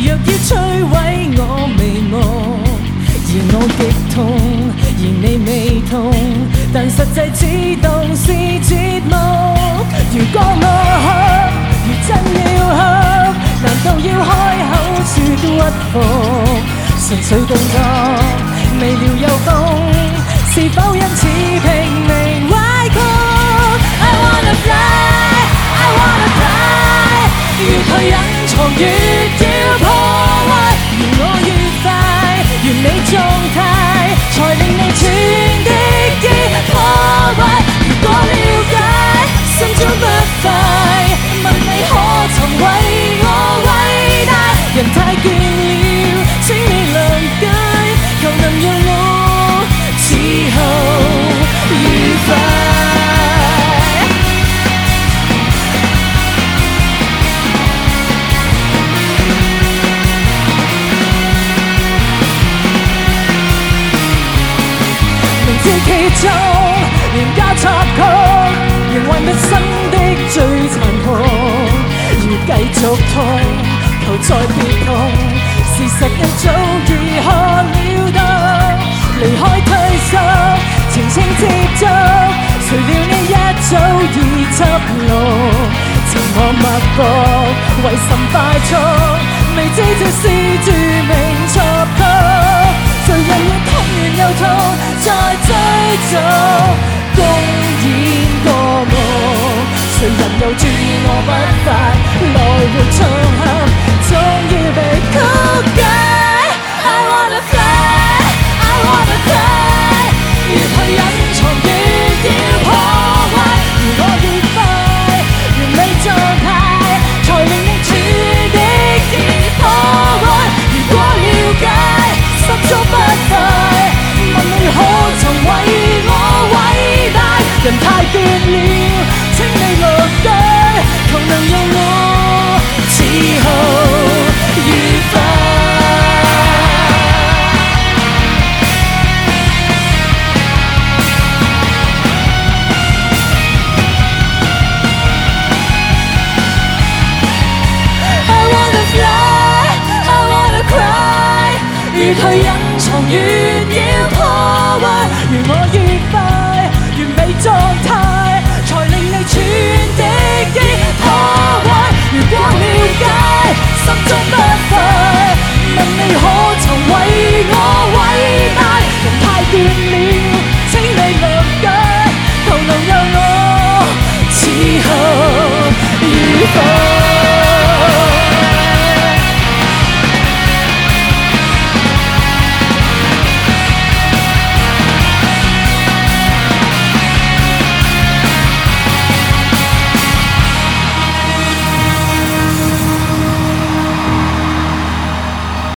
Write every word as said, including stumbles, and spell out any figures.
若要摧毀我眉目，而我極痛，而你未痛，但實際只當是折磨。如果我哭，如真要哭，難道要開口說屈服？純粹動作未料有風，是否因此拼命歪曲 ？I wanna fly, I wanna cry， 越去隱藏越要破壞，而我越快完美狀態，才令你全的意破壞。如果了解，心中不快，問你可曾為我偉大？人太倦了，請你諒解，求能讓我此後愉快。明知其中連加插曲，仍幻不生的最殘酷。要繼續痛，求再別痛，事實因早已看了透。離開退縮，情情接觸，誰料你一早已執路。尋我脈搏，為甚快速？未知這是著名插曲。誰人要痛完又痛，再追逐，公演過目。誰人又注意我不快，來回場合，終要被曲解。I wanna fly, I wanna cry， 越去隱藏越要破壞，而我越快完美狀態，才令你全的意破壞。如果了解，心中不快，問你可曾為我偉大？人太倦了，請你落低，求能讓我此後愉快。I wanna fly, I wanna cry， 越去隱藏越要破壞，如我要